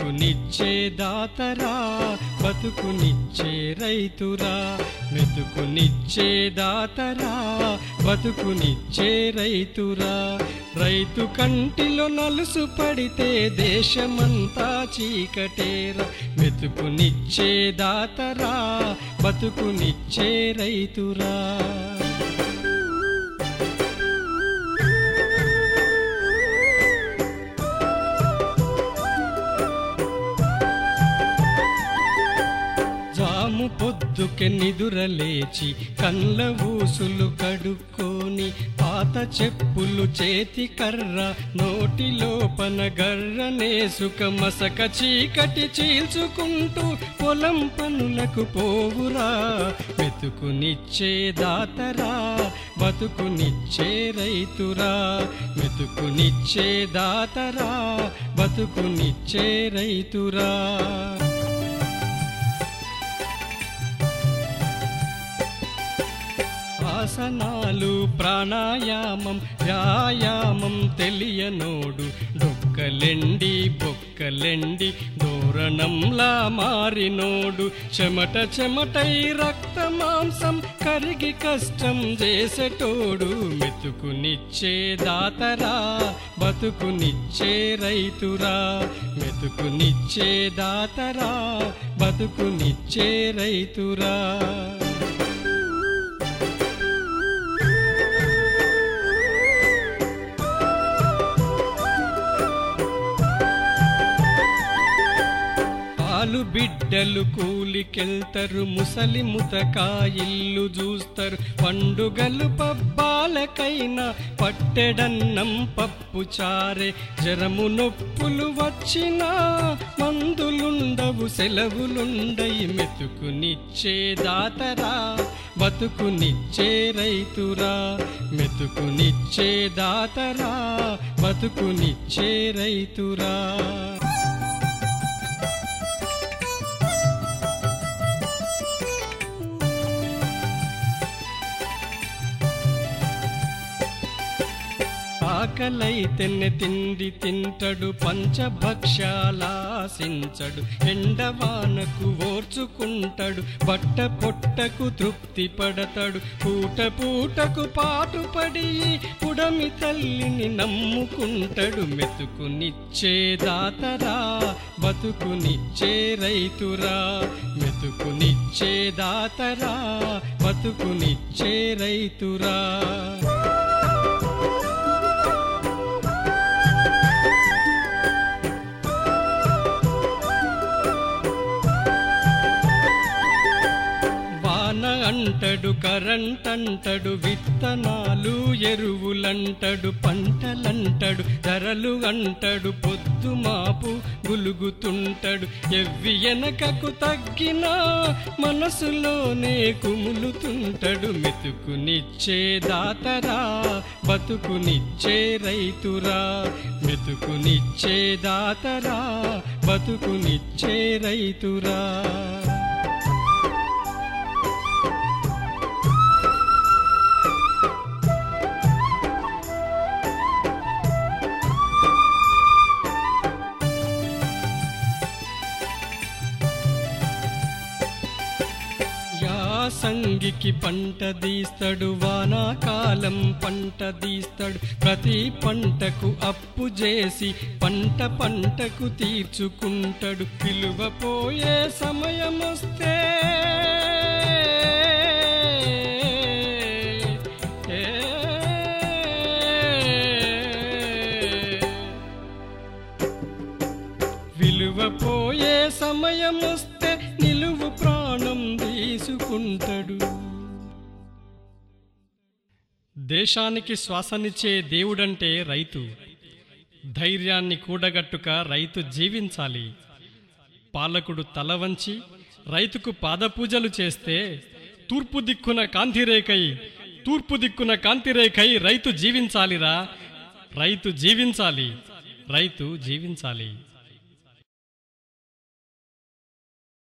మెతుకునిచ్చే దాతరా బతుకునిచ్చే రైతురా మెతుకునిచ్చే దాతరా బతుకునిచ్చే రైతురా రైతు కంటిలో నలుసు పడితే దేశమంతా చీకటేరా మెతుకునిచ్చే దాతరా బతుకునిచ్చే రైతురా పొద్దుకే నిదురలేచి కండ్ల ఊసులు కడుక్కొని పాత చెప్పులు చేతి కర్ర నోటిలోపన గర్రనేసుక మసక చీకటి చీల్చుకుంటూ పొలం పనులకు పోవురా మెతుకునిచ్చే దాతరా బతుకునిచ్చే రైతురా మెతుకునిచ్చే దాతరా బతుకునిచ్చే రైతురా ఆసనాలు ప్రాణాయామం వ్యాయామం తెలియనోడు డొక్కలెండి బొక్కలెండి దూరణంలా మారినోడు చెమట చెమటై రక్త మాంసం కరిగి కష్టం చేసేటోడు మెతుకునిచ్చే దాతరా బతుకునిచ్చే రైతురా మెతుకునిచ్చే దాతరా బతుకునిచ్చే రైతురా బిడ్డలు కూలికెళ్తారు ముసలి ముతకాయిల్లు చూస్తారు పండుగలు పబ్బాలకైనా పట్టెడన్నం పప్పు చారే జరము నొప్పులు వచ్చినా మందులుండవు సెలవులుండయి మెతుకునిచ్చే దాతరా బతుకునిచ్చే రైతురా మెతుకునిచ్చే దాతరా బతుకునిచ్చే రైతురా ఆకలైతేనే తిండి తింటడు పంచభక్షాలాసించడు ఎండవానకు ఓర్చుకుంటాడు బట్ట పొట్టకు తృప్తి పడతాడు పూట పూటకు పాటుపడి పుడమి తల్లిని నమ్ముకుంటాడు మెతుకునిచ్చే దాతరా బతుకునిచ్చే రైతురా మెతుకునిచ్చే దాతరా బతుకునిచ్చే రైతురా అంటడు కరెంట్ అంటడు విత్తనాలు ఎరువులంటడు పంటలంటడు ధరలు అంటడు పొద్దు మాపు గులుగుతుంటడు ఎవ్వి వెనకకు తగ్గినా మనసులోనే కుములుతుంటడు మెతుకునిచ్చే దాతరా బతుకునిచ్చే రైతురా మెతుకునిచ్చే దాతరా బతుకునిచ్చే రైతురా సంగికి పంట తీస్తాడు వానాకాలం పంట తీస్తాడు ప్రతి పంటకు అప్పు చేసి పంట పంటకు తీర్చుకుంటాడు విలువ పోయే సమయం వస్తే విలువ పోయే సమయం వస్తే నిలువు ప్రాణం తీసుకుంటాడు దేశానికి శ్వాసనిచ్చే దేవుడంటే రైతు ధైర్యాన్ని కూడగట్టుక రైతు జీవించాలి పాలకుడు తల వంచి రైతుకు పాదపూజలు చేస్తే తూర్పు దిక్కున కాంతిరేకై రైతు జీవించాలిరా రైతు జీవించాలి